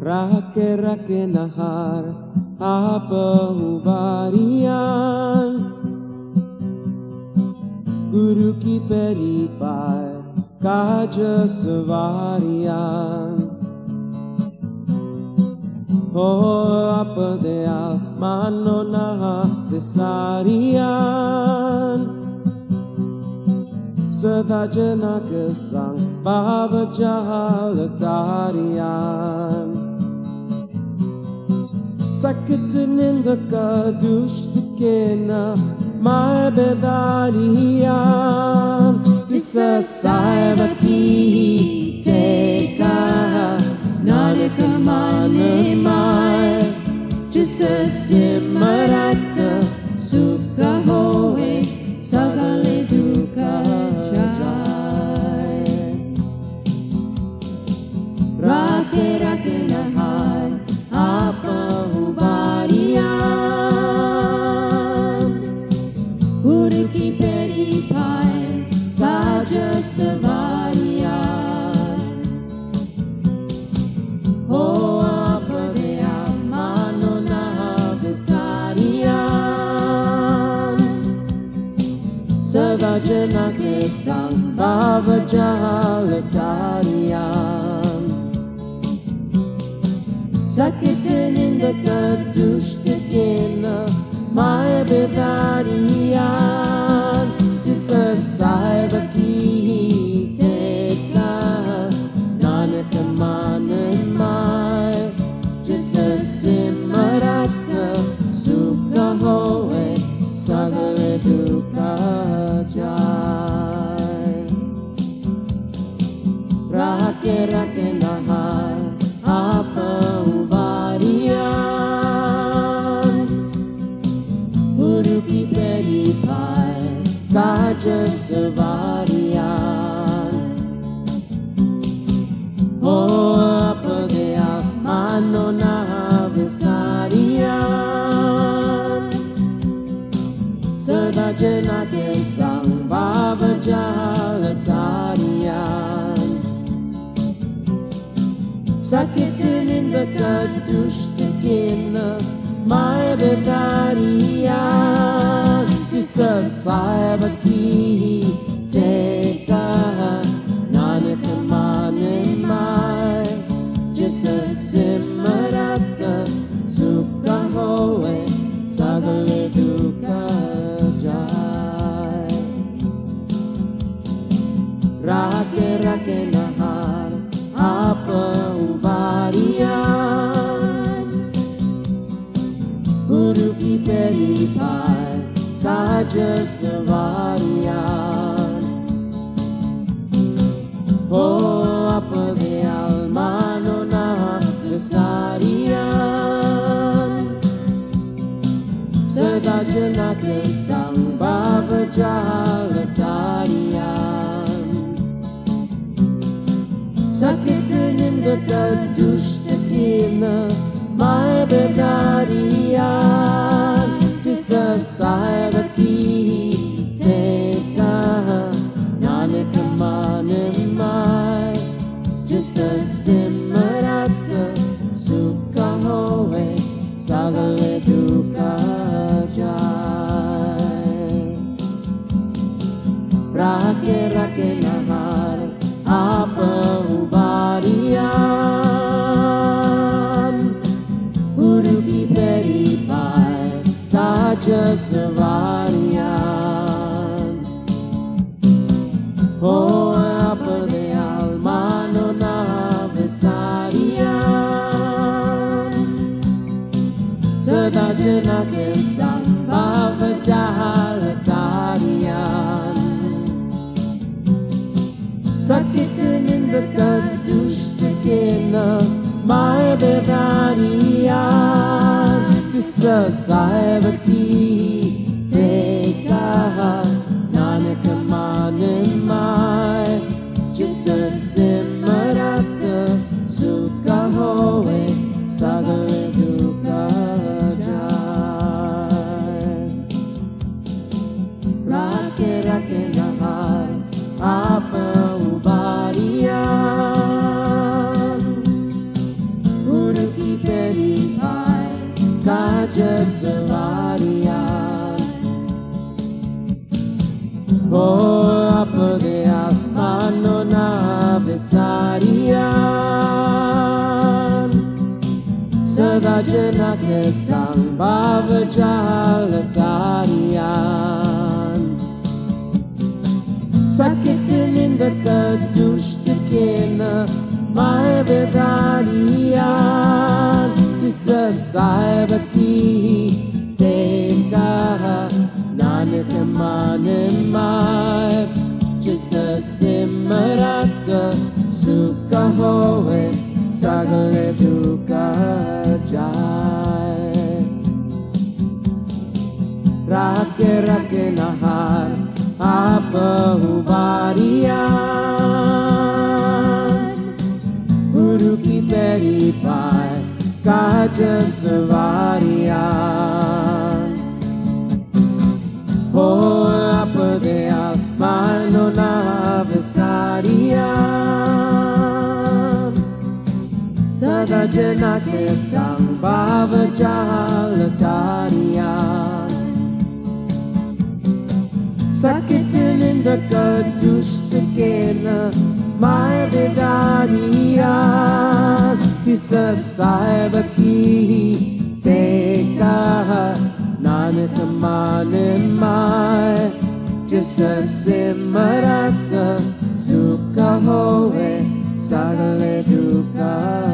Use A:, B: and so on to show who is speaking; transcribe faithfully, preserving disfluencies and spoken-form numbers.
A: Rake-rake nahar apa hubarian Guru ki peripai kaja sevarian Oh apa dea mano naha besarian Sedajana kesang baba jahalatarian Sakitin in the kadush tikena my bedarian Tisa saibaki teka Narika mane mai Tisa simarata sukha hoe sagale duka jai Rake rake nahar apa hubarian Guru ki peripai kaja sevarian Oh apa dea mano naha besarian Sedajana kesang baba jahalatarian Sakitin in the kadush tikena my bedarian Tisa saibaki teka Nanaka manen mai Tisa simarata sukha hoe sagale duka jai Rake rake nahar apa hubarian Guru ki peripai kaja sevarian Oh apa dea mano naha besarian Sedajana kesang baba jahalatarian Sakitin in the kadush tikena my bedarian Tisa saibaki teka Nanaka manen mai Tisa simarata sukha hoe sagale duka jai Rake rake nahar apa hubarian Guru ki peripai kaja sevarian Oh apa dea mano naha besarian Sedajana kesang baba jahalatarian Sakitin in the kadush tikena my bedarian Tisa saibaki teka Nanaka manen mai Tisa simarata sukha hoe sagale duka jai Rake rake nahar apa hubarian Guru ki peripai kaja sevarian Oh apa dea mano naha besarian Sedajana kesang baba jahalatarian Sakitin in the kadush tikena my bedarian Tisa saibaki teka Nanaka manen mai Tisa simarata sukha hoe sagale duka jai Rake rake nahar apa hubarian Guru Oh, apa de almano na besarian Sedajena kesang bava jalatarian Sakitin inda kadushdikena my vedarian Tisasai baki teka nanik manin mai Jisa simaraka suka hoe sagale duka jai Rake rake nahar apa hubarian Guru ki peri pai kaja savarian Oh, apa de almano na besarian Sedajena kesang bava jalatarian Sakitin inda kadushdikena my vedarian Tisasai baki teka nanik manin mai Jisa simarata suka hoe sagale duka